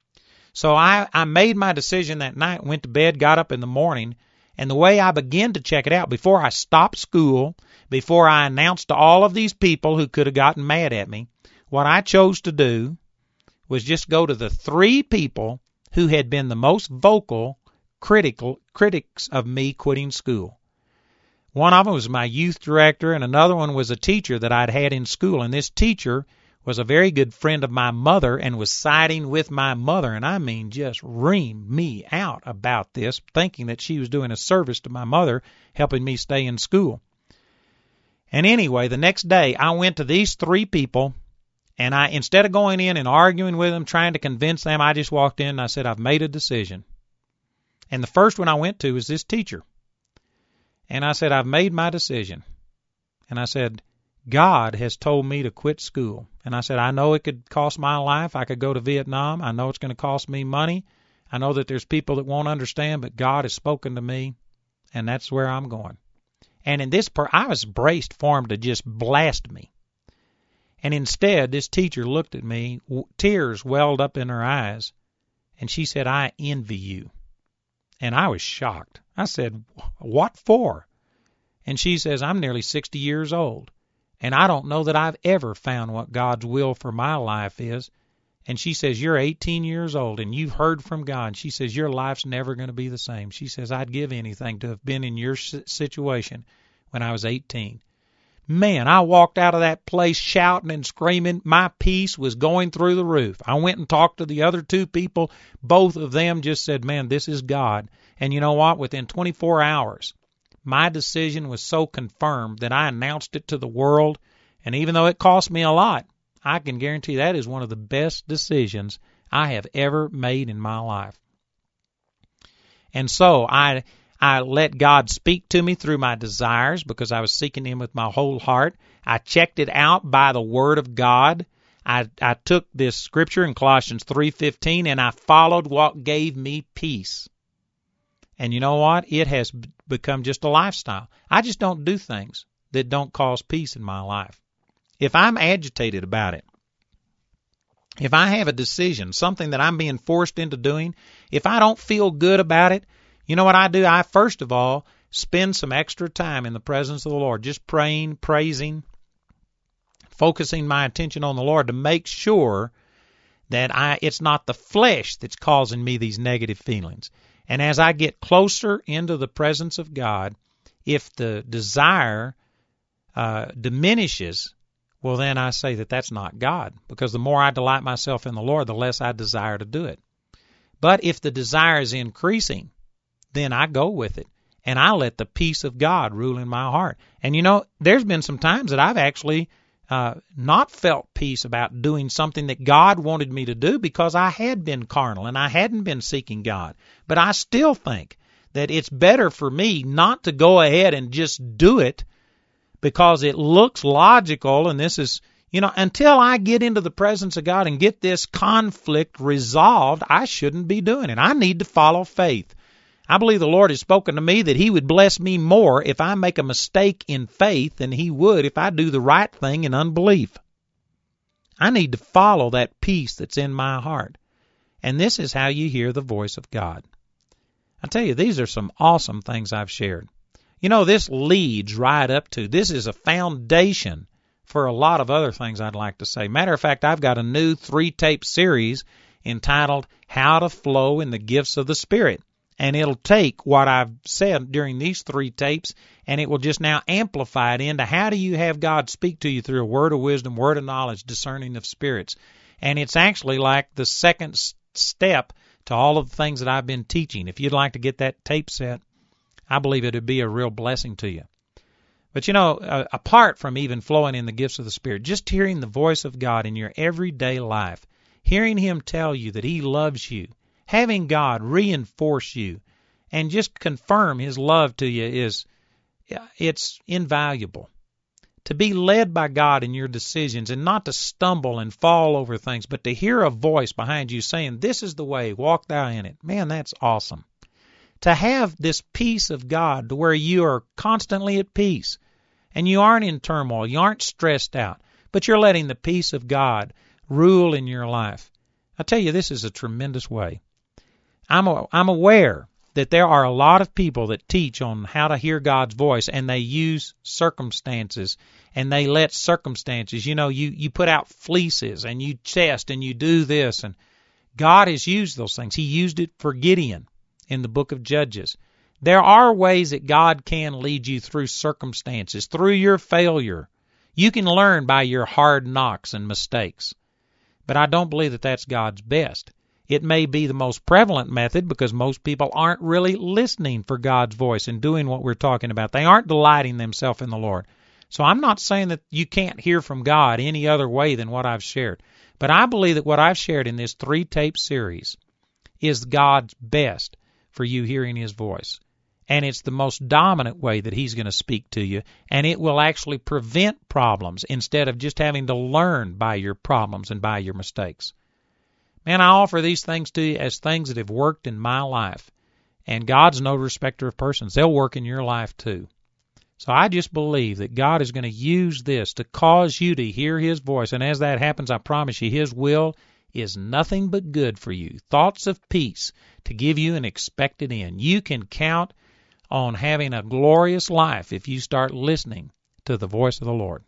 So I made my decision that night, went to bed, got up in the morning, and the way I began to check it out, before I stopped school, before I announced to all of these people who could have gotten mad at me, what I chose to do was just go to the 3 people who had been the most vocal critics of me quitting school. One of them was my youth director, and another one was a teacher that I'd had in school. And this teacher was a very good friend of my mother and was siding with my mother, and I mean just reamed me out about this, thinking that she was doing a service to my mother, helping me stay in school. And anyway, the next day I went to these three people, and instead of going in and arguing with them, trying to convince them, I just walked in and I said, I've made a decision. And the first one I went to was this teacher. And I said, I've made my decision. And I said, God has told me to quit school. And I said, I know it could cost my life. I could go to Vietnam. I know it's going to cost me money. I know that there's people that won't understand, but God has spoken to me, and that's where I'm going. And in this I was braced for him to just blast me. And instead, this teacher looked at me, tears welled up in her eyes, and she said, I envy you. And I was shocked. I said, what for? And she says, I'm nearly 60 years old, and I don't know that I've ever found what God's will for my life is. And she says, you're 18 years old, and you've heard from God. She says, your life's never going to be the same. She says, I'd give anything to have been in your situation when I was 18. Man, I walked out of that place shouting and screaming. My peace was going through the roof. I went and talked to the other two people. Both of them just said, man, this is God. And you know what? Within 24 hours, my decision was so confirmed that I announced it to the world. And even though it cost me a lot, I can guarantee that is one of the best decisions I have ever made in my life. And so I let God speak to me through my desires because I was seeking Him with my whole heart. I checked it out by the Word of God. I took this scripture in Colossians 3:15 and I followed what gave me peace. And you know what? It has become just a lifestyle. I just don't do things that don't cause peace in my life. If I'm agitated about it, if I have a decision, something that I'm being forced into doing, if I don't feel good about it, you know what I do? I, first of all, spend some extra time in the presence of the Lord, just praying, praising, focusing my attention on the Lord to make sure that it's not the flesh that's causing me these negative feelings. And as I get closer into the presence of God, if the desire diminishes, well, then I say that that's not God, because the more I delight myself in the Lord, the less I desire to do it. But if the desire is increasing, then I go with it, and I let the peace of God rule in my heart. And you know, there's been some times that I've actually not felt peace about doing something that God wanted me to do because I had been carnal and I hadn't been seeking God. But I still think that it's better for me not to go ahead and just do it because it looks logical, and this is, you know, until I get into the presence of God and get this conflict resolved, I shouldn't be doing it. I need to follow faith. I believe the Lord has spoken to me that He would bless me more if I make a mistake in faith than He would if I do the right thing in unbelief. I need to follow that peace that's in my heart. And this is how you hear the voice of God. I tell you, these are some awesome things I've shared. You know, this leads right up to, this is a foundation for a lot of other things I'd like to say. Matter of fact, I've got a new 3-tape series entitled How to Flow in the Gifts of the Spirit. And it'll take what I've said during these 3 tapes, and it will just now amplify it into how do you have God speak to you through a word of wisdom, word of knowledge, discerning of spirits. And it's actually like the second step to all of the things that I've been teaching. If you'd like to get that tape set, I believe it would be a real blessing to you. But you know, apart from even flowing in the gifts of the Spirit, just hearing the voice of God in your everyday life, hearing Him tell you that He loves you, having God reinforce you and just confirm His love to you it's invaluable. To be led by God in your decisions and not to stumble and fall over things, but to hear a voice behind you saying, this is the way, walk thou in it. Man, that's awesome. To have this peace of God to where you are constantly at peace and you aren't in turmoil, you aren't stressed out, but you're letting the peace of God rule in your life. I tell you, this is a tremendous way. I'm aware that there are a lot of people that teach on how to hear God's voice, and they use circumstances, and they let circumstances, you know, you put out fleeces, and you test, and you do this, and God has used those things. He used it for Gideon in the book of Judges. There are ways that God can lead you through circumstances, through your failure. You can learn by your hard knocks and mistakes. But I don't believe that that's God's best. It may be the most prevalent method because most people aren't really listening for God's voice and doing what we're talking about. They aren't delighting themselves in the Lord. So I'm not saying that you can't hear from God any other way than what I've shared. But I believe that what I've shared in this 3-tape series is God's best for you hearing His voice. And it's the most dominant way that He's going to speak to you, and it will actually prevent problems instead of just having to learn by your problems and by your mistakes. Man, I offer these things to you as things that have worked in my life. And God's no respecter of persons. They'll work in your life too. So I just believe that God is going to use this to cause you to hear His voice. And as that happens, I promise you, His will is nothing but good for you. Thoughts of peace to give you an expected end. You can count on having a glorious life if you start listening to the voice of the Lord.